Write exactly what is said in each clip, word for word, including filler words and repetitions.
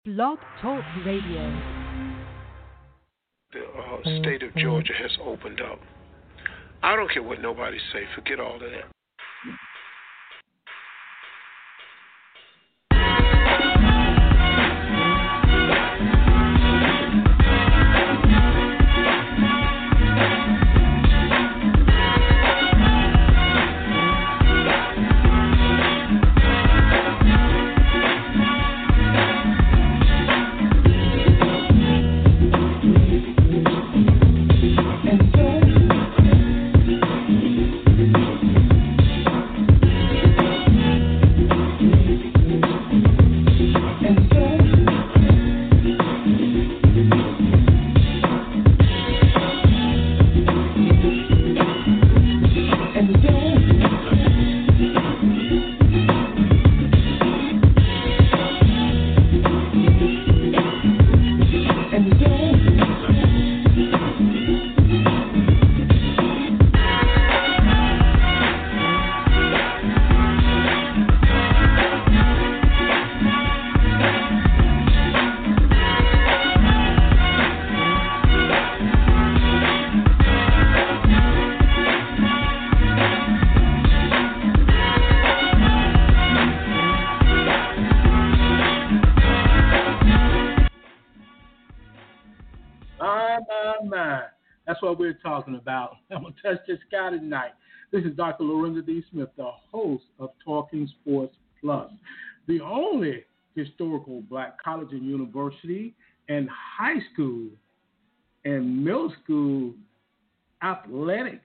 Blog Talk Radio. The uh, state of Georgia has opened up. I don't care what nobody say. Forget all of that. That's what we're talking about. I'm going to touch this guy tonight. This is Doctor Lorenzo D. Smith, the host of Talking Sports Plus, the only historical black college and university and high school and middle school athletic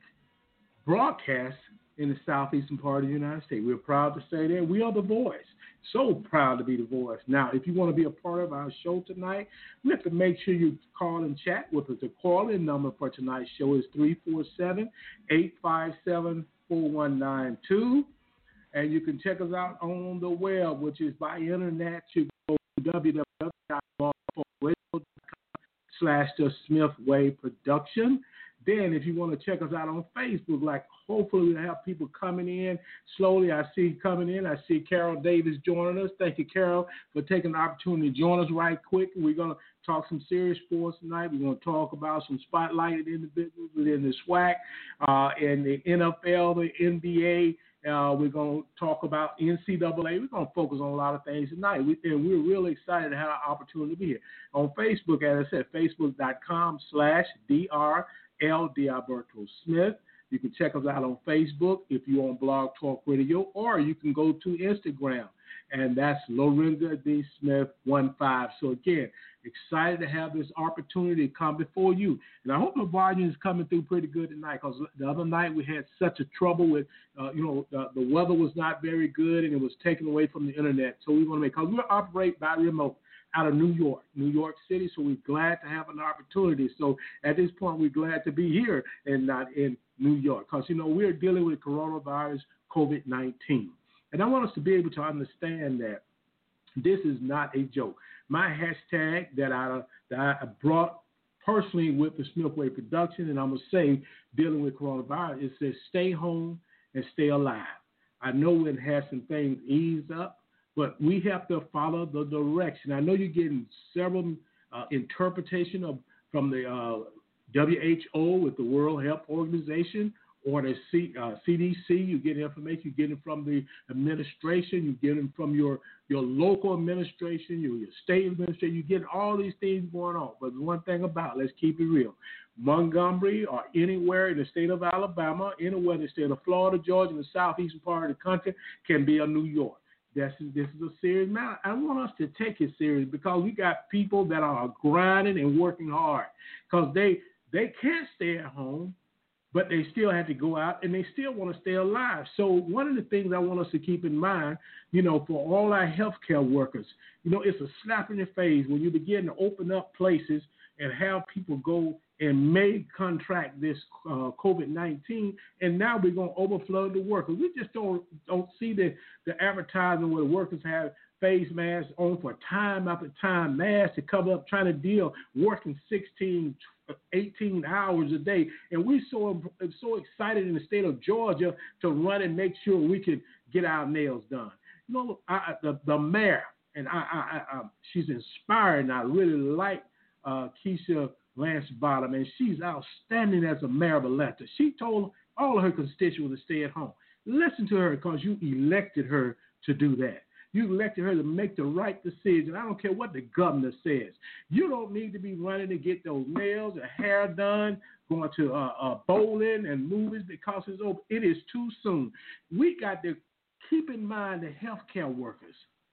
broadcast in the southeastern part of the United States. We're proud to say that we are the voice. So proud to be the voice. Now, if you want to be a part of our show tonight, we have to make sure you call and chat with us. The call-in number for tonight's show is three four seven, eight five seven, four one nine two. And you can check us out on the web, which is by internet. You go to w w w dot blog talk radio dot com slash the Smith Way Production. Then, if you want to check us out on Facebook, like hopefully we'll have people coming in slowly. I see coming in. I see Carol Davis joining us. Thank you, Carol, for taking the opportunity to join us right quick. We're going to talk some serious sports tonight. We're going to talk about some spotlighted individuals within the SWAC, uh, and the N F L, the N B A. Uh, we're going to talk about N C double A. We're going to focus on a lot of things tonight. We, and we're really excited to have an opportunity to be here. On Facebook, as I said, facebook.com slash DR. L. D'Alberto Smith. You can check us out on Facebook if you're on Blog Talk Radio, or you can go to Instagram, and that's Lorenzo D. Smith one five. So again, excited to have this opportunity to come before you. And I hope the volume is coming through pretty good tonight, because the other night we had such a trouble with, uh, you know, the, the weather was not very good, and it was taken away from the internet. So we want to make, because we operate by remote out of New York, New York City, so we're glad to have an opportunity. So at this point, we're glad to be here and not in New York, because, you know, we're dealing with coronavirus, COVID nineteen. And I want us to be able to understand that this is not a joke. My hashtag that I, that I brought personally with the Smith Way Production, and I'm going to say dealing with coronavirus, it says stay home and stay alive. I know it has some things eased up, but we have to follow the direction. I know you're getting several uh, interpretation of from the uh, W H O with the World Health Organization, or the C, uh, C D C. You get information. You get it from the administration. You get it from your, your local administration, your, your state administration. You get all these things going on. But one thing about it, let's keep it real. Montgomery or anywhere in the state of Alabama, anywhere in the state of Florida, Georgia, and the southeastern part of the country can be a New York. This is, this is a serious matter. I want us to take it serious, because we got people that are grinding and working hard, because they they can't stay at home, but they still have to go out and they still want to stay alive. So one of the things I want us to keep in mind, you know, for all our healthcare workers, you know, it's a slap in the face when you begin to open up places and have people go and may contract this uh, COVID nineteen, and now we're going to overflow the workers. We just don't don't see the, the advertising where the workers have face masks on for time after time, masks to cover up, trying to deal, working sixteen, eighteen hours a day. And we're so, so excited in the state of Georgia to run and make sure we can get our nails done. You know, I, the, the mayor and I, I, I, I she's inspired, and I really like uh, Keisha Lance Bottom, and she's outstanding as a mayor of Atlanta. She told all of her constituents to stay at home. Listen to her because you elected her to do that. You elected her to make the right decision. I don't care what the governor says. You don't need to be running to get those nails or hair done, going to uh, uh, bowling and movies because it's over. It is too soon. We got to keep in mind the healthcare workers.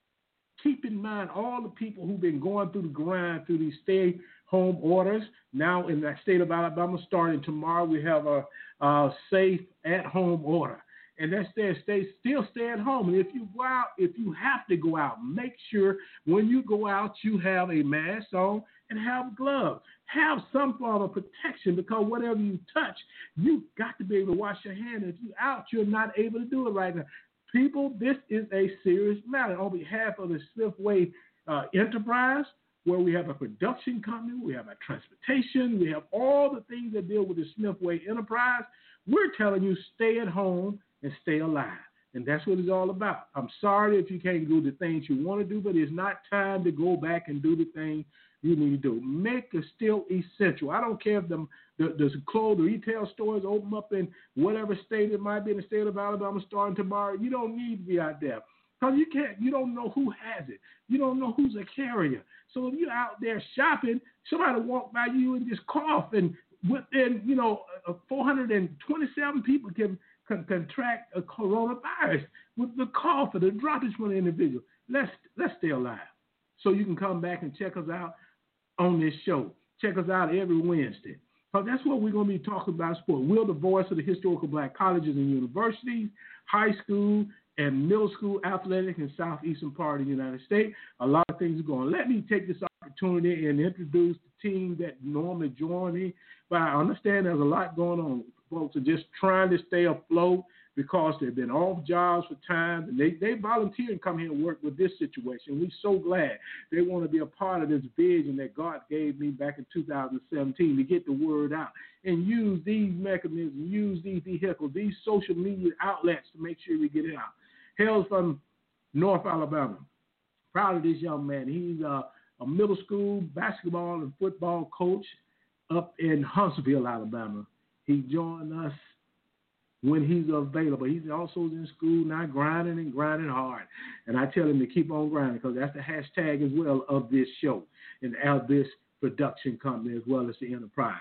Keep in mind all the people who've been going through the grind through these stay-home orders. Now in the state of Alabama, starting tomorrow, we have a, a safe at-home order. And that's there, stay, still stay at home. And if you go out, if you have to go out, make sure when you go out, you have a mask on and have gloves. Have some form of protection because whatever you touch, you've got to be able to wash your hands. If you're out, you're not able to do it right now. People, this is a serious matter. On behalf of the Smithway uh, Enterprise, where we have a production company, we have a transportation, we have all the things that deal with the Smithway Enterprise, we're telling you stay at home and stay alive. And that's what it's all about. I'm sorry if you can't do the things you want to do, but it's not time to go back and do the things you need to do. Make it still essential. I don't care if the, the, the clothes, the retail stores open up in whatever state it might be in the state of Alabama starting tomorrow. You don't need to be out there because you can't. You don't know who has it. You don't know who's a carrier. So if you're out there shopping, somebody walk by you and just cough, and within, you know, four hundred twenty-seven people can Con- contract a coronavirus with the cough or the droppage from the individual. Let's let's stay alive. So you can come back and check us out on this show. Check us out every Wednesday. Because that's what we're going to be talking about sport. We're the voice of the historical black colleges and universities, high school and middle school athletics in southeastern part of the United States. A lot of things are going. Let me take this opportunity and introduce the team that normally join me. But I understand there's a lot going on. Folks are just trying to stay afloat because they've been off jobs for time. And they, they volunteer and come here and work with this situation. We're so glad they want to be a part of this vision that God gave me back in two thousand seventeen to get the word out and use these mechanisms, use these vehicles, these social media outlets to make sure we get it out. Hails from North Alabama. Proud of this young man. He's a, a middle school basketball and football coach up in Huntsville, Alabama. He joined us when he's available. He's also in school now, grinding and grinding hard. And I tell him to keep on grinding because that's the hashtag as well of this show and of this production company as well as the enterprise.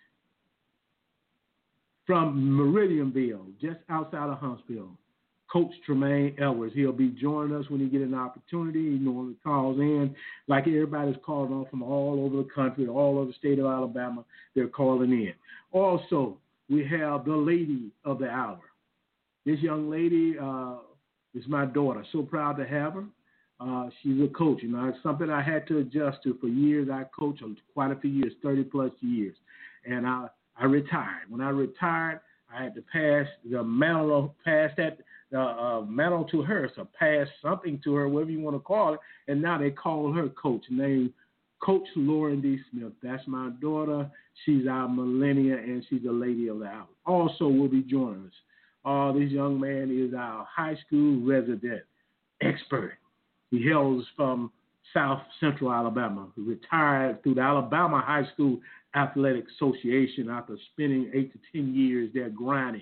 From Meridianville, just outside of Huntsville, Coach Tremaine Edwards. He'll be joining us when he gets an opportunity. He normally calls in like everybody's calling on from all over the country, all over the state of Alabama. They're calling in. Also, we have the lady of the hour. This young lady uh, is my daughter. So proud to have her. Uh, she's a coach. You know, it's something I had to adjust to for years. I coached quite a few years, thirty plus years. And I, I retired. When I retired, I had to pass the mantle, pass that uh, uh, mantle to her, so pass something to her, whatever you want to call it. And now they call her coach, named Coach Lauren D. Smith. That's my daughter. She's our millennia, and she's a lady of the hour. Also will be joining us. Uh, this young man is our high school resident expert. He hails from South Central Alabama. He retired through the Alabama High School Athletic Association after spending eight to ten years there grinding.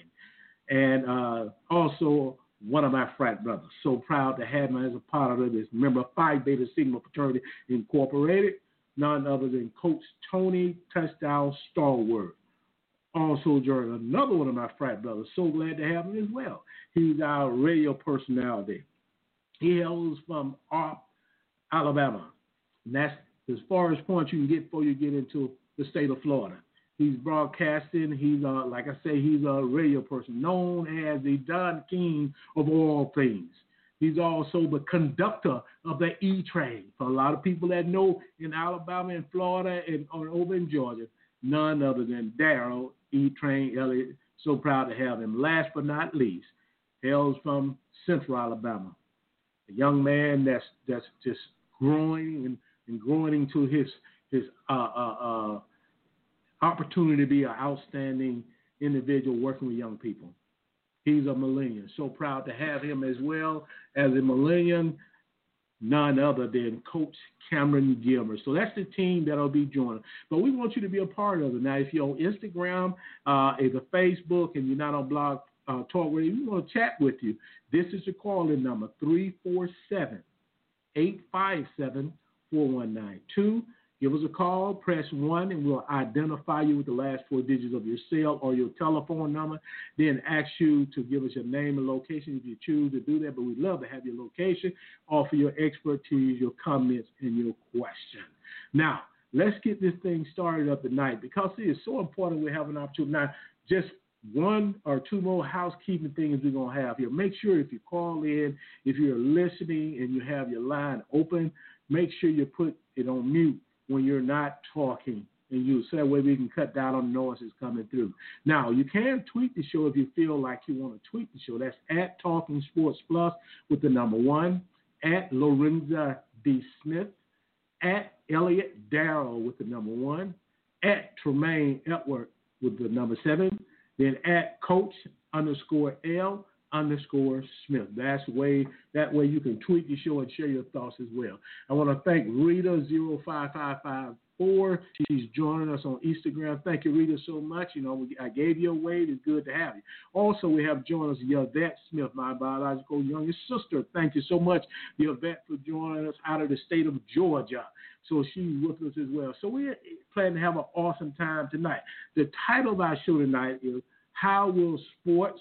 And uh, also one of my frat brothers. So proud to have him as a part of this member of Phi Beta Sigma Fraternity Incorporated, none other than Coach Tony Touchdown Stallworth. Also joined another one of my frat brothers. So glad to have him as well. He's our radio personality. He hails from Arp, Alabama. And that's as far as points you can get before you get into the state of Florida. He's broadcasting. He's, uh, like I say, he's a radio person known as the Don King of all things. He's also the conductor of the E-Train. For a lot of people that know in Alabama and Florida and or over in Georgia, none other than Daryl E-Train Elliott. So proud to have him. Last but not least, hails from Central Alabama. A young man that's that's just growing and, and growing into his his uh, uh, uh, opportunity to be an outstanding individual working with young people. He's a millennial. So proud to have him as well as a millennial. none other than Coach Cameron Gilmer. So that's the team that'll be joining. But we want you to be a part of it. Now, if you're on Instagram, uh, either Facebook, and you're not on Blog uh, Talk Radio, we want to chat with you. This is your call-in number, three four seven, eight five seven, four one nine two. Give us a call, press one, and we'll identify you with the last four digits of your cell or your telephone number, then ask you to give us your name and location if you choose to do that. But we'd love to have your location, offer your expertise, your comments, and your question. Now, let's get this thing started up tonight because it is so important we have an opportunity. Now, just one or two more housekeeping things we're going to have here. Make sure if you call in, if you're listening and you have your line open, make sure you put it on mute when you're not talking, and you so that way we can cut down on the noises coming through. Now, you can tweet the show if you feel like you want to tweet the show. That's at Talking Sports Plus with the number one, at Lorenza D. Smith, at Elliot Darrell with the number one, at Tremaine Edward with the number seven, then at Coach underscore L underscore Smith. That's the way, that way you can tweet the show and share your thoughts as well. I want to thank Rita zero five five five four. She's joining us on Instagram. Thank you, Rita, so much. You know, I gave you a wave. It's good to have you. Also, we have joined us Yvette Smith, my biological youngest sister. Thank you so much, Yvette, for joining us out of the state of Georgia. So she's with us as well. So we're planning to have an awesome time tonight. The title of our show tonight is How Will Sports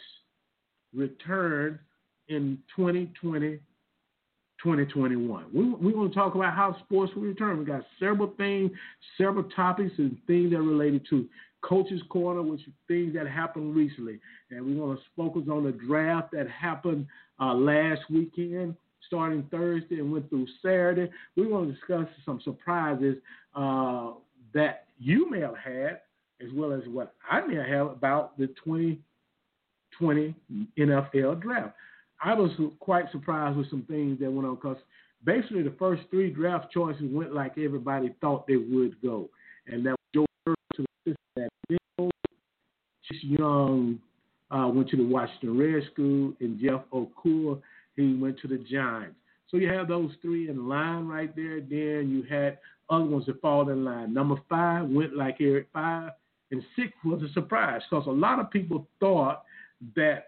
Return in twenty twenty, twenty twenty-one. We, we want to talk about how sports will return. We got several things, several topics and things that are related to Coach's Corner, which are things that happened recently. And we want to focus on the draft that happened uh, last weekend, starting Thursday and went through Saturday. We want to discuss some surprises uh, that you may have had, as well as what I may have about the twenty twenty N F L draft. I was quite surprised with some things that went on because basically the first three draft choices went like everybody thought they would go. And that was Joe Burrow to the Cincinnati Chase Young uh, went to the Washington Redskins, and Jeff Okudah, he went to the Giants. So you have those three in line right there. Then you had other ones that fall in line. Number five went like Eric five, and six was a surprise because a lot of people thought that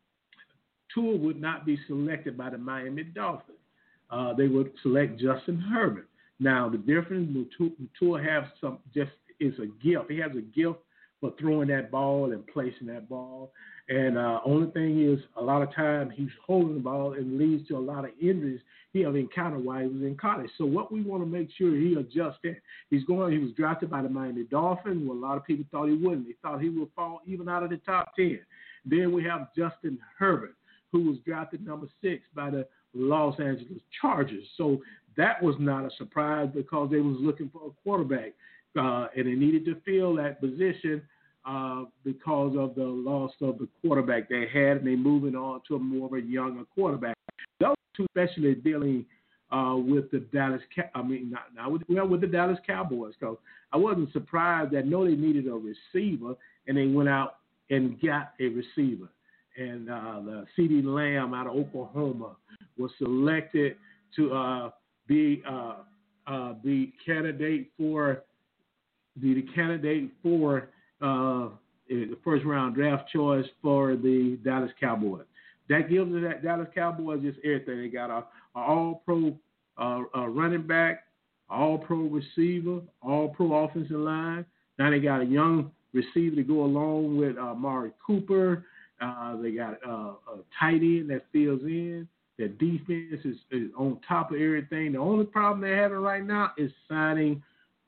Tua would not be selected by the Miami Dolphins. Uh, they would select Justin Herbert. Now, the difference with Tua have some just is a gift. He has a gift for throwing that ball and placing that ball. And uh, only thing is, a lot of times he's holding the ball and leads to a lot of injuries he have encountered while he was in college. So what we want to make sure he adjusts that. He's going. He was drafted by the Miami Dolphins. Well, a lot of people thought he wouldn't. They thought he would fall even out of the top ten. Then we have Justin Herbert, who was drafted number six by the Los Angeles Chargers. So that was not a surprise because they was looking for a quarterback, uh, and they needed to fill that position uh, because of the loss of the quarterback they had, and they moving on to a more of a younger quarterback. Those two, especially dealing uh, with the Dallas, I mean, not, not with, well, with the Dallas Cowboys. Because I wasn't surprised that no, they needed a receiver, and they went out and got a receiver. And uh, the CeeDee Lamb out of Oklahoma was selected to uh, be uh, uh, the candidate for the, the candidate for uh, the first round draft choice for the Dallas Cowboys. That gives the Dallas Cowboys just everything. They got a, a all-pro uh, a running back, all-pro receiver, all-pro offensive line. Now they got a young receiver to go along with uh, Amari Cooper. Uh, they got uh, a tight end that fills in. Their defense is, is on top of everything. The only problem they're having right now is signing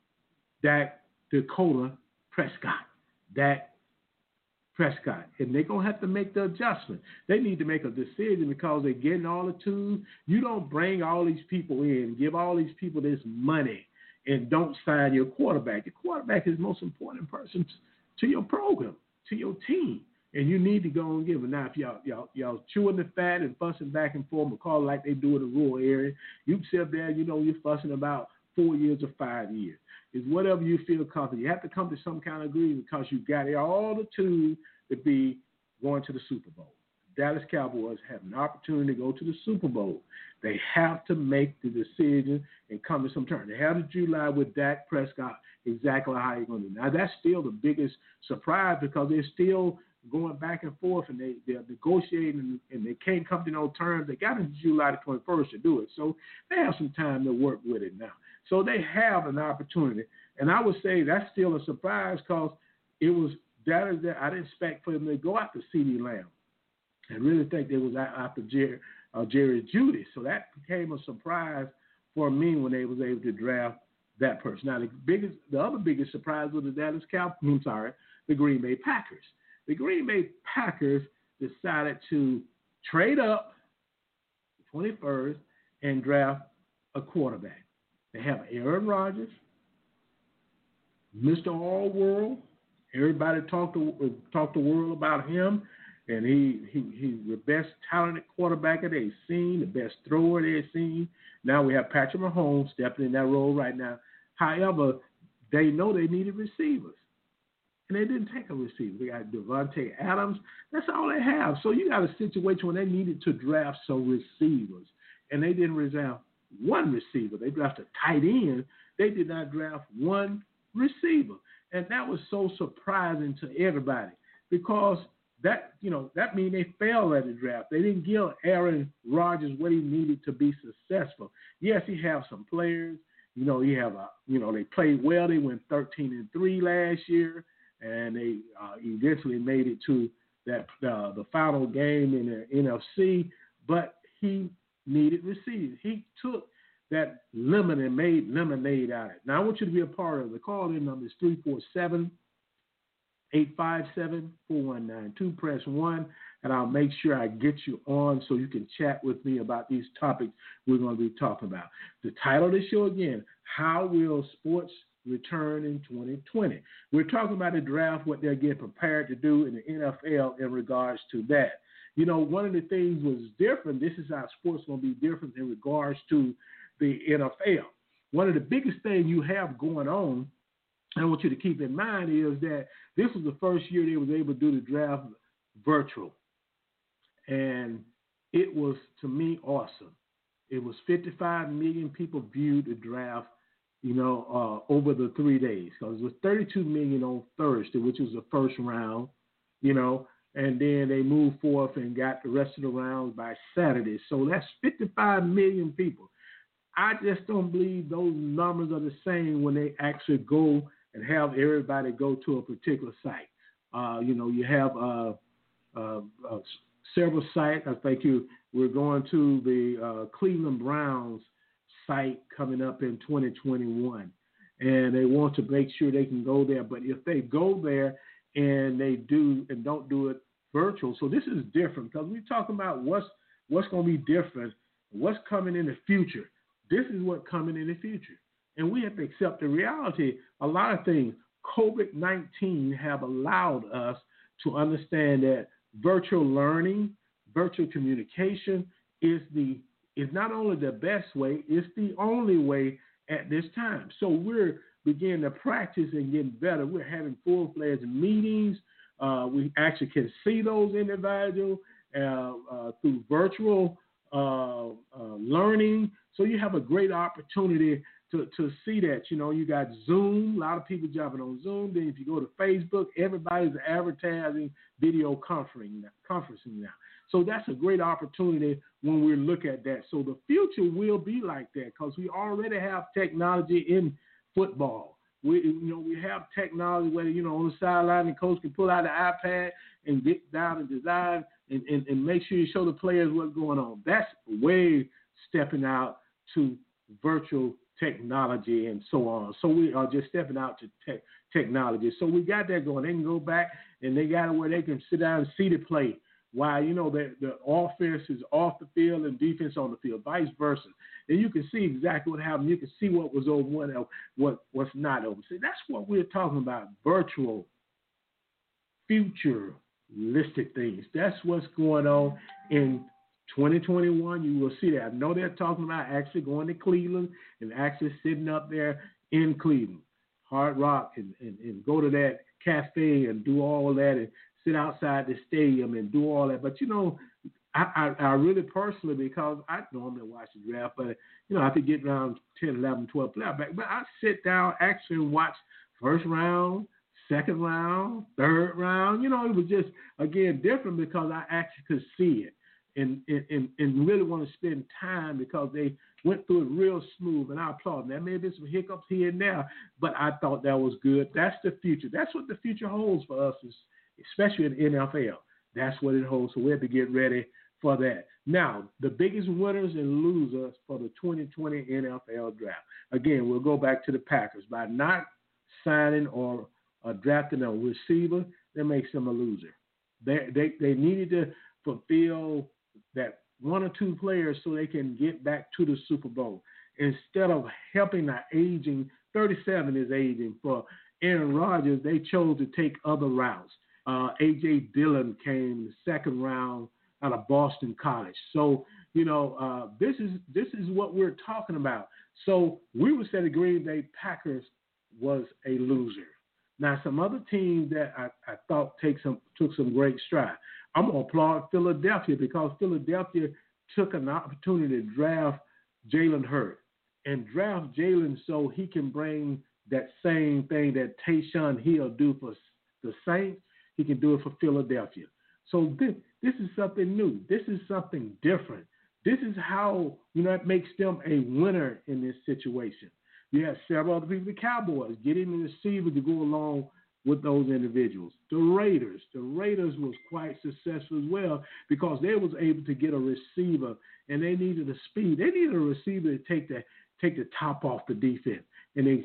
Dak Dakota Prescott. Dak Prescott. And they're going to have to make the adjustment. They need to make a decision because they're getting all the tools. You don't bring all these people in, give all these people this money, and don't sign your quarterback. The quarterback is the most important person to your program, to your team. And you need to go and give it. Now, if y'all, y'all, y'all chewing the fat and fussing back and forth, McCall, like they do in the rural area, you sit there, you know, you're fussing about four years or five years. It's whatever you feel comfortable. You have to come to some kind of agreement because you got all the tools to be going to the Super Bowl. Dallas Cowboys have an opportunity to go to the Super Bowl, they have to make the decision and come to some terms. They have the July with Dak Prescott, exactly how you're going to do. Now, that's still the biggest surprise because they're still going back and forth, and they, they're negotiating, and, and they can't come to no terms. They got until July the twenty-first to do it, so they have some time to work with it now. So they have an opportunity, and I would say that's still a surprise because it was that is that I didn't expect for them to go after CeeDee Lamb. I really think they was after Jerry, uh, Jerry Jeudy, so that became a surprise for me when they was able to draft that person. Now, the biggest, the other biggest surprise was the Dallas Cowboys. I'm sorry, the Green Bay Packers. The Green Bay Packers decided to trade up the twenty-first and draft a quarterback. They have Aaron Rodgers, Mister All-World. Everybody talked to talked the world about him, and he, he he's the best talented quarterback that they've seen, the best thrower they've seen. Now we have Patrick Mahomes stepping in that role right now. However, they know they needed receivers, and they didn't take a receiver. They got Devontae Adams. That's all they have. So you got a situation where they needed to draft some receivers, and they didn't draft one receiver. They drafted a tight end. They did not draft one receiver. And that was so surprising to everybody because that, you know, that means they failed at the draft. They didn't give Aaron Rodgers what he needed to be successful. Yes, he have some players. You know, he have a, you know, they played well. They went thirteen and three last year, and they uh, eventually made it to that uh, the final game in the N F C. But he needed receivers. He took that lemon and made lemonade out of it. Now, I want you to be a part of it. The call-in number is three four seven, eight five seven, four one nine two. Press one, and I'll make sure I get you on so you can chat with me about these topics we're going to be talking about. The title of the show again, How Will Sports Return in twenty twenty? We're talking about the draft, what they're getting prepared to do in the N F L in regards to that. You know, one of the things was different. This is how sports is going to be different in regards to the N F L. One of the biggest things you have going on, and I want you to keep in mind, is that this was the first year they was able to do the draft virtual. And it was, to me, awesome. It was fifty-five million people viewed the draft, you know, uh, over the three days. Because it was thirty-two million on Thursday, which was the first round, you know, and then they moved forth and got the rest of the rounds by Saturday. So that's fifty-five million people. I just don't believe those numbers are the same when they actually go and have everybody go to a particular site. Uh, you know, you have uh, uh, uh, several sites. I think you we're going to the uh, Cleveland Browns site coming up in twenty twenty-one, and they want to make sure they can go there. But if they go there and they do and don't do it virtual, so this is different because we're talking about what's what's going to be different, what's coming in the future. This is what's coming in the future. And we have to accept the reality. A lot of things, COVID nineteen have allowed us to understand that virtual learning, virtual communication is the is not only the best way, it's the only way at this time. So we're beginning to practice and getting better. We're having full-fledged meetings. Uh, we actually can see those individuals uh, uh, through virtual uh, uh, learning. So you have a great opportunity to, to see that. You know, you got Zoom, a lot of people jumping on Zoom. Then if you go to Facebook, everybody's advertising video conferencing now. So that's a great opportunity when we look at that. So the future will be like that because we already have technology in football. We, you know, we have technology where, you know, on the sideline, the coach can pull out the iPad and get down and design and, and, and make sure you show the players what's going on. That's way stepping out to virtual technology and so on. So we are just stepping out to tech technology. So we got that going. They can go back and they got it where they can sit down and see the play while, you know, the, the offense is off the field and defense on the field, vice versa. And you can see exactly what happened. You can see what was over, what, what what's not over. See, that's what we're talking about, virtual, futuristic things. That's what's going on in twenty twenty-one. You will see that. I know they're talking about actually going to Cleveland and actually sitting up there in Cleveland, Hard Rock, and, and, and go to that cafe and do all that and sit outside the stadium and do all that. But, you know, I, I, I really personally, because I normally watch the draft, but, you know, I could get around ten, eleven, twelve players back. But I sit down actually and watch first round, second round, third round. You know, it was just, again, different because I actually could see it and, and, and really want to spend time because they went through it real smooth, and I applaud them. There may have been some hiccups here and there, but I thought that was good. That's the future. That's what the future holds for us, especially in the N F L. That's what it holds, so we have to get ready for that. Now, the biggest winners and losers for the twenty twenty N F L draft. Again, we'll go back to the Packers. By not signing or uh, drafting a receiver, that makes them a loser. They, they, they needed to fulfill that one or two players so they can get back to the Super Bowl. Instead of helping the aging, thirty-seven is aging for Aaron Rodgers, they chose to take other routes. Uh, A J Dillon came in the second round out of Boston College. So, you know, uh, this is this is what we're talking about. So we would say the Green Bay Packers was a loser. Now, some other teams that I, I thought take some took some great stride. I'm going to applaud Philadelphia because Philadelphia took an opportunity to draft Jalen Hurts and draft Jalen so he can bring that same thing that Taysom Hill do for the Saints. He can do it for Philadelphia. So this, this is something new. This is something different. This is how, you know, it makes them a winner in this situation. You have several other people, the Cowboys, getting the receiver to go along with those individuals. The Raiders, the Raiders was quite successful as well because they was able to get a receiver, and they needed a speed. They needed a receiver to take the take the top off the defense. And they,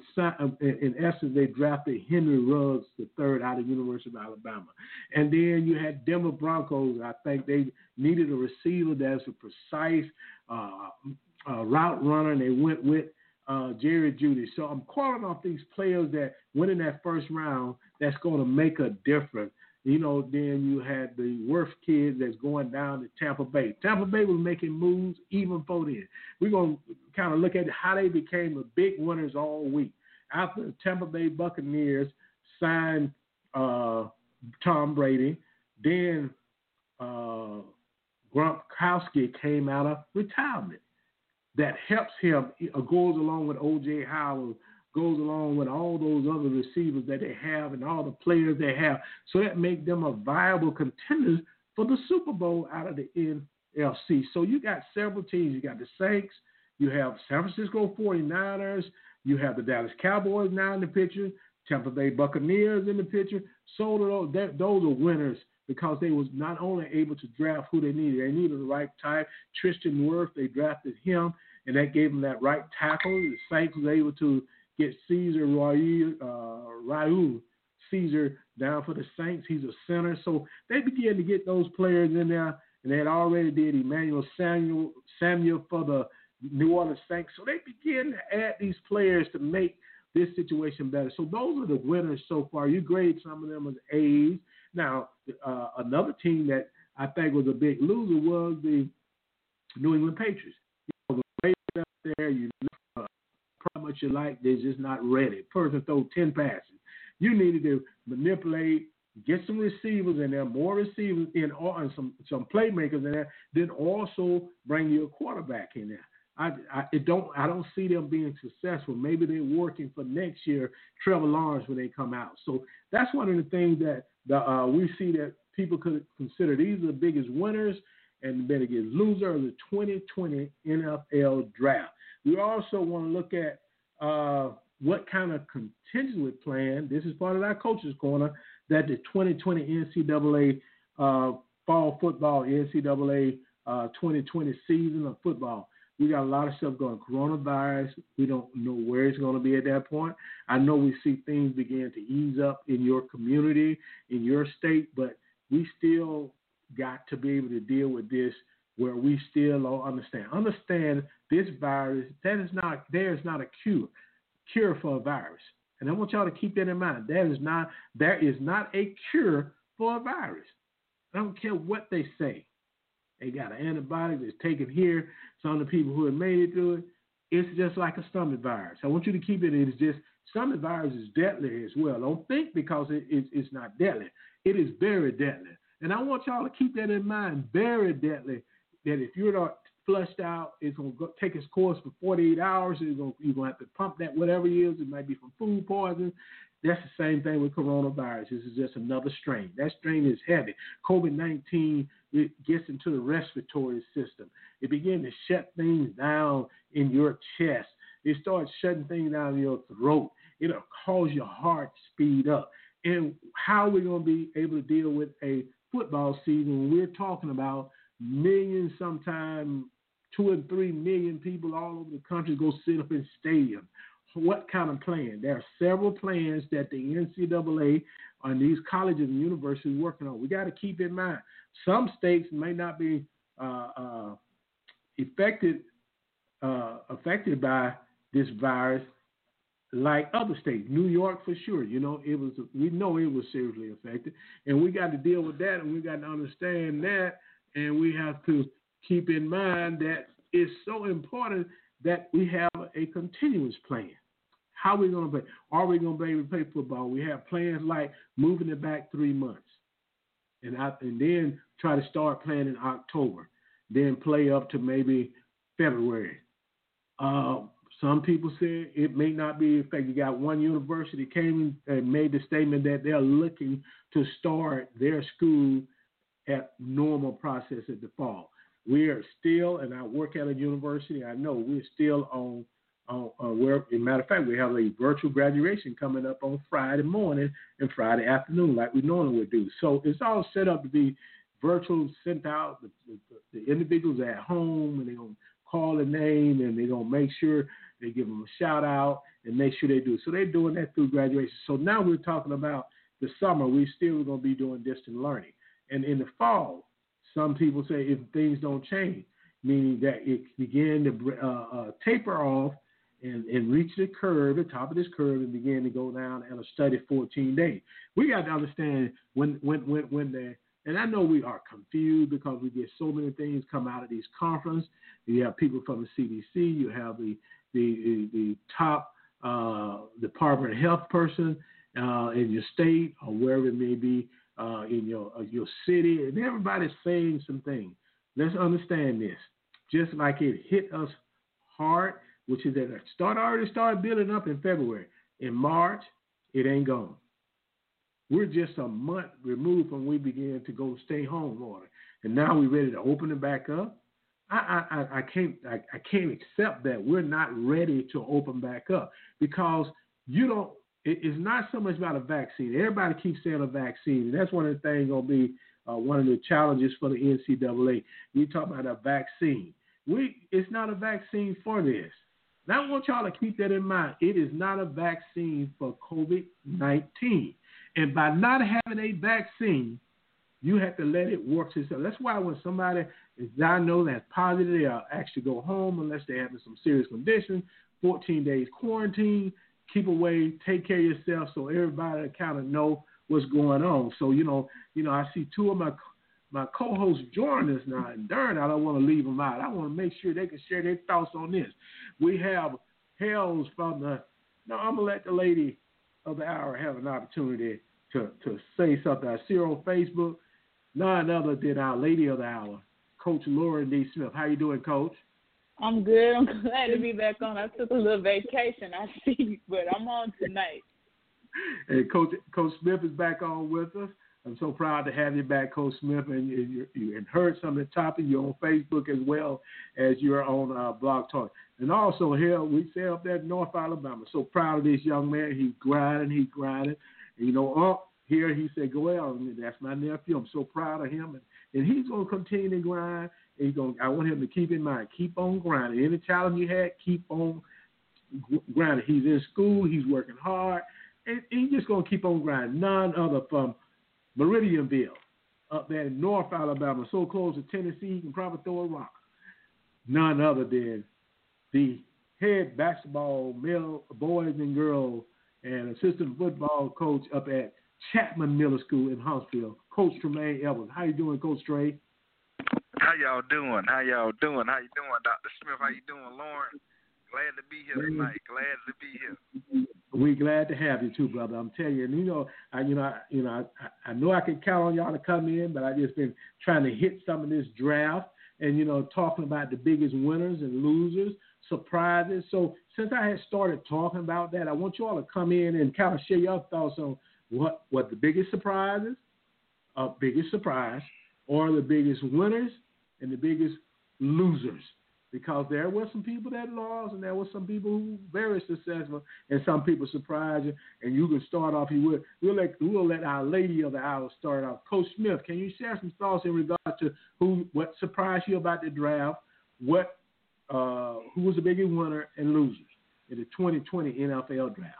in essence, they drafted Henry Ruggs the third out of University of Alabama. And then you had Denver Broncos. I think they needed a receiver that's a precise uh, uh, route runner, and they went with uh, Jerry Jeudy. So I'm calling off these players that went in that first round that's going to make a difference. You know, then you had the Worth kids that's going down to Tampa Bay. Tampa Bay was making moves even before then. We're going to kind of look at how they became the big winners all week. After the Tampa Bay Buccaneers signed uh, Tom Brady, then uh, Gronkowski came out of retirement. That helps him, uh, goes along with O J Howard, goes along with all those other receivers that they have and all the players they have. So that makes them a viable contender for the Super Bowl out of the N F C. So you got several teams. You got the Saints. You have San Francisco forty-niners. You have the Dallas Cowboys now in the picture. Tampa Bay Buccaneers in the picture. So those, that, those are winners because they was not only able to draft who they needed. They needed the right type. Tristan Wirfs, they drafted him, and that gave them that right tackle. The Saints was able to get Caesar Raul, uh, Raul Caesar down for the Saints. He's a center. So they began to get those players in there, and they had already did Emmanuel Samuel, Samuel for the New Orleans Saints. So they began to add these players to make this situation better. So those are the winners so far. You grade some of them as A's. Now, uh, another team that I think was a big loser was the New England Patriots. You know, the Raiders up there, you know, pretty much you like, they're just not ready. Person throw ten passes. You needed to manipulate, get some receivers in there, more receivers in, and some some playmakers in there, then also bring you a quarterback in there. I, I it don't I don't see them being successful. Maybe they're working for next year, Trevor Lawrence when they come out. So that's one of the things that the, uh, we see that people could consider these are the biggest winners and the biggest loser of the twenty twenty N F L draft. We also want to look at uh, what kind of contingency plan. This is part of our coaches' corner that the twenty twenty N C double A uh, fall football N C double A uh, twenty twenty season of football. We got a lot of stuff going. Coronavirus, we don't know where it's going to be at that point. I know we see things begin to ease up in your community, in your state, but we still got to be able to deal with this where we still don't understand. Understand this virus, that is not, there is not a cure, cure for a virus. And I want y'all to keep that in mind. There is not, there is not a cure for a virus. I don't care what they say. They got an antibiotic that's taken here. Some of the people who have made it through it, it's just like a stomach virus. I want you to keep it. It's just Some of the virus is deadly as well. Don't think because it, it, it's not deadly. It is very deadly. And I want y'all to keep that in mind, very deadly, that if you're not flushed out, it's going to take its course for forty-eight hours. You're going you're going to have to pump that, whatever it is. It might be from food poisoning. That's the same thing with coronavirus. This is just another strain. That strain is heavy. COVID nineteen, it gets into the respiratory system. It begins to shut things down in your chest. It starts shutting things down in your throat. It'll cause your heart to speed up. And how are we going to be able to deal with a football season when we're talking about millions, sometimes two and three million people all over the country go sit up in stadiums? What kind of plan? There are several plans that the N C double A and these colleges and universities are working on. We got to keep in mind, some states may not be uh, uh, affected uh, affected by this virus like other states. New York for sure. You know, it was. We know it was seriously affected, and we got to deal with that, and we got to understand that, and we have to keep in mind that it's so important that we have a continuous plan. How are we going to play? Are we going to be able to play football? We have plans like moving it back three months, and I, and then try to start playing in October, then play up to maybe February. Uh, some people say it may not be effective. You got one university came and made the statement that they're looking to start their school at normal process at the fall. We are still, and I work at a university, I know we're still on, on uh, where, as a matter of fact, we have a virtual graduation coming up on Friday morning and Friday afternoon like we normally would do. So it's all set up to be virtual, sent out, the, the, the individuals are at home, and they're going to call a name, and they're going to make sure they give them a shout out and make sure they do. So they're doing that through graduation. So now we're talking about the summer. We still going to be doing distant learning. And in the fall, some people say if things don't change, meaning that it began to uh, uh, taper off and, and reach the curve, the top of this curve, and begin to go down at a steady fourteen days. We got to understand when when when when the and I know we are confused because we get so many things come out of these conferences. You have people from the C D C, you have the the the, the top uh, Department of Health person uh, in your state or wherever it may be. Uh, in your uh, your city, and everybody's saying some things. Let's understand this. Just like it hit us hard, which is that it start already started building up in February. In March, it ain't gone. We're just a month removed from we began to go stay home order, and now we're ready to open it back up. I I, I can't I, I can't accept that we're not ready to open back up because you don't. It's not so much about a vaccine. Everybody keeps saying a vaccine, and that's one of the things going to be uh, one of the challenges for the N C double A. We talk about a vaccine. We It's not a vaccine for this. And I want y'all to keep that in mind. It is not a vaccine for COVID nineteen. And by not having a vaccine, you have to let it work itself. That's why when somebody is diagnosed as positive, they'll actually go home unless they're having some serious conditions, fourteen days quarantine. Keep away, take care of yourself, so everybody kind of know what's going on. So you know, you know, I see two of my my co-hosts join us now, and darn, I don't want to leave them out. I want to make sure they can share their thoughts on this. We have Hells from the. No, I'm gonna let the lady of the hour have an opportunity to to say something. I see her on Facebook. None other than our lady of the hour, Coach Lauren D. Smith. How you doing, Coach? I'm good. I'm glad to be back on. I took a little vacation, I see, but I'm on tonight. And Coach Coach Smith is back on with us. I'm so proud to have you back, Coach Smith, and you, you and heard some of the topic. You're on Facebook as well as you're on uh, Blog Talk. And also here, we say up there in North Alabama. So proud of this young man. He's grinding, he's grinding. And, you know, up here he said, go out. That's my nephew. I'm so proud of him. And, and he's going to continue to grind. He's going. I want him to keep in mind, keep on grinding. Any challenge you had, keep on grinding. He's in school. He's working hard. And he's just going to keep on grinding. None other from Meridianville, up there in North Alabama, so close to Tennessee, you can probably throw a rock. None other than the head basketball, male boys and girls, and assistant football coach up at Chapman Miller School in Huntsville, Coach Tremaine Evans. How you doing, Coach Trey? How y'all doing? How y'all doing? How you doing, Doctor Smith? How you doing, Lauren? Glad to be here tonight. Glad to be here. We glad to have you too, brother. I'm telling you, and you know, I, you know, I, you know, I, I know I can count on y'all to come in, but I just been trying to hit some of this draft, and you know, talking about the biggest winners and losers, surprises. So since I had started talking about that, I want you all to come in and kind of share your thoughts on what what the biggest surprises, uh, biggest surprise, or the biggest winners and the biggest losers. Because there were some people that lost, and there were some people who were very successful, and some people surprised you. And you can start off. You will. We'll let we'll let our lady of the hour start off. Coach Smith, can you share some thoughts in regard to who, what surprised you about the draft? What, uh, who was the biggest winner and losers in the twenty twenty N F L draft?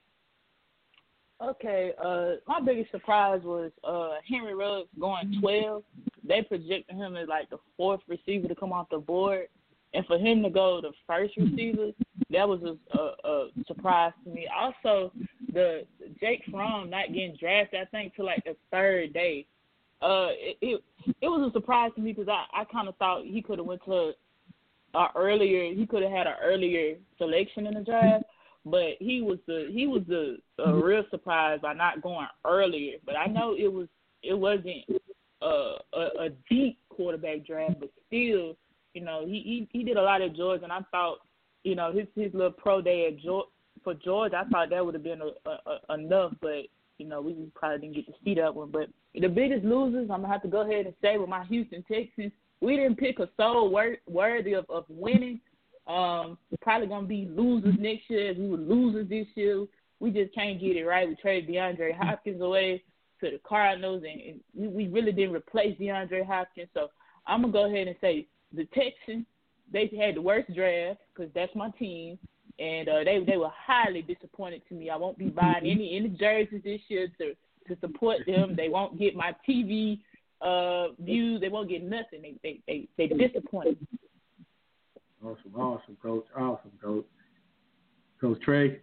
Okay, uh, my biggest surprise was uh, Henry Ruggs going twelve. They projected him as like the fourth receiver to come off the board. And for him to go the first receiver, that was a, a, a surprise to me. Also, the Jake Fromm not getting drafted, I think, to like the third day. Uh, it it, it was a surprise to me because I, I kind of thought he could have went to a earlier. He could have had an earlier selection in the draft, but he was the he was the a real surprise by not going earlier. But I know it was it wasn't a, a, a deep quarterback draft, but still. You know, he, he he did a lot at Georgia, and I thought, you know, his his little pro day at Georgia, for Georgia, I thought that would have been a, a, a enough, but, you know, we probably didn't get to see that one. But the biggest losers, I'm going to have to go ahead and say with my Houston Texans, we didn't pick a soul wor- worthy of, of winning. Um, we're probably going to be losers next year as we were losers this year. We just can't get it right. We traded DeAndre Hopkins away to the Cardinals, and, and we, we really didn't replace DeAndre Hopkins. So I'm going to go ahead and say, the Texans, they had the worst draft because that's my team, and uh, they they were highly disappointed to me. I won't be buying any any jerseys this year to, to support them. They won't get my T V uh, views. They won't get nothing. They they they they disappointed. Awesome, awesome, Coach. Awesome, Coach. Coach Trey.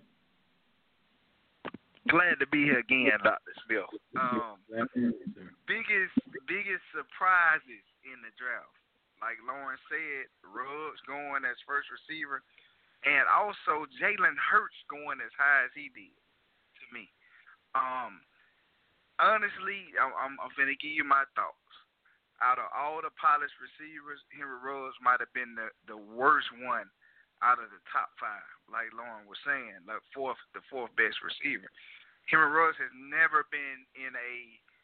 Glad to be here again, Doctor Smith. Um, biggest biggest surprises in the draft. Like Lauren said, Ruggs going as first receiver, and also Jalen Hurts going as high as he did to me. Um, honestly, I'm, I'm, I'm finna give you my thoughts. Out of all the polished receivers, Henry Ruggs might have been the, the worst one out of the top five. Like Lauren was saying, like fourth, the fourth best receiver. Henry Ruggs has never been in a,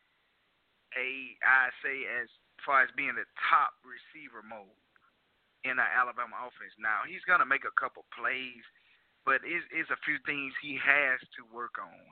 a I say as far as being the top receiver mode in our Alabama offense. Now, he's going to make a couple plays, but it's, it's a few things he has to work on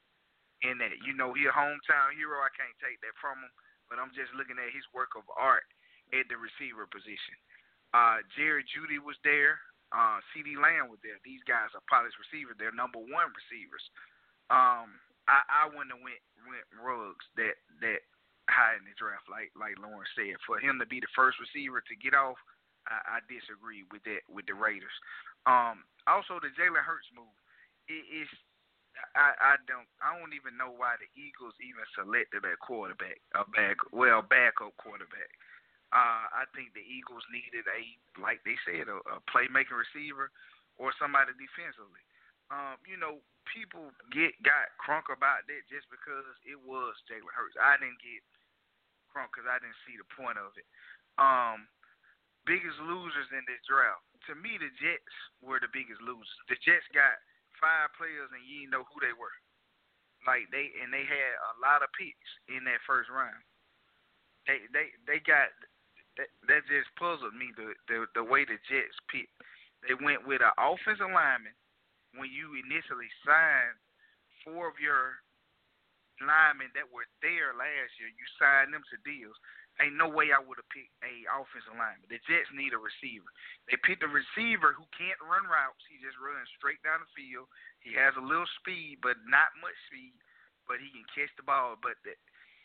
in that. You know, he's a hometown hero. I can't take that from him, but I'm just looking at his work of art at the receiver position. Uh, Jerry Jeudy was there. Uh, C D Lamb was there. These guys are polished receivers. They're number one receivers. Um, I, I wouldn't have went, went Ruggs that that high in the draft, like like Lauren said. For him to be the first receiver to get off, I, I disagree with that with the Raiders. Um, also, the Jalen Hurts move, it is I, I don't I don't even know why the Eagles even selected a quarterback, a back well backup quarterback. Uh, I think the Eagles needed a like they said a, a playmaking receiver or somebody defensively. Um, you know, people get got crunk about that just because it was Jalen Hurts. I didn't get crunk because I didn't see the point of it. Um, biggest losers in this draft. To me, the Jets were the biggest losers. The Jets got five players and you didn't know who they were. Like they and they had a lot of picks in that first round. They they they got that, that just puzzled me the, the the way the Jets picked. They went with an offensive lineman. When you initially signed four of your linemen that were there last year, you signed them to deals. Ain't no way I would have picked a offensive lineman. The Jets need a receiver. They picked a receiver who can't run routes. He just runs straight down the field. He has a little speed, but not much speed. But he can catch the ball. But the,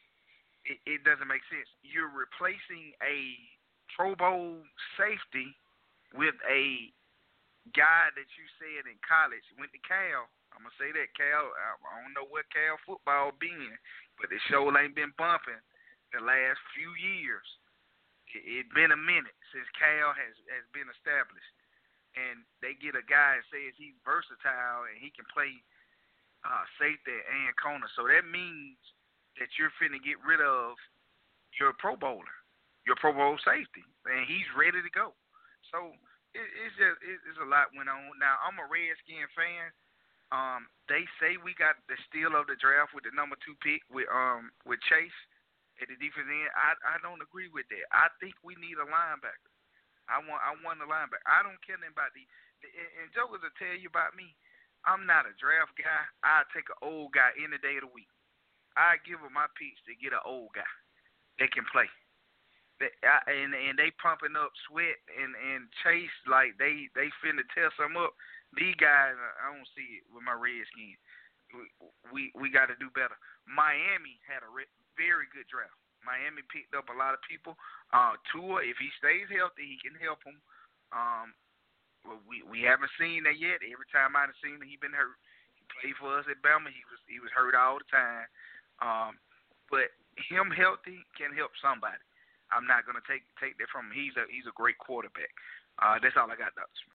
it, it doesn't make sense. You're replacing a Pro Bowl safety with a guy that you said in college went to Cal. I'm gonna say that Cal. I don't know what Cal football been, but it sure ain't been bumping the last few years. It, it been a minute since Cal has has been established, and they get a guy that says he's versatile and he can play uh, safety and corner. So that means that you're finna get rid of your Pro Bowler, your Pro Bowl safety, and he's ready to go. So it, it's just it, it's a lot went on. Now I'm a Redskin fan. Um, they say we got the steal of the draft with the number two pick with um with Chase at the defense end. I I don't agree with that. I think we need a linebacker. I want I want a linebacker. I don't care nothing about the, the and jokers will tell you about me. I'm not a draft guy. I take an old guy any day of the week. I give them my picks to get an old guy that can play. They, I, and and they pumping up Sweat and, and Chase like they they finna tear some up. These guys, I don't see it with my Redskins. We we, we got to do better. Miami had a re- very good draft. Miami picked up a lot of people. Uh, Tua, if he stays healthy, he can help them. Um, well, we we haven't seen that yet. Every time I've seen him, he been hurt. He played for us at Bama. He was he was hurt all the time. Um, but him healthy can help somebody. I'm not gonna take take that from him. He's a he's a great quarterback. Uh, that's all I got, Doctor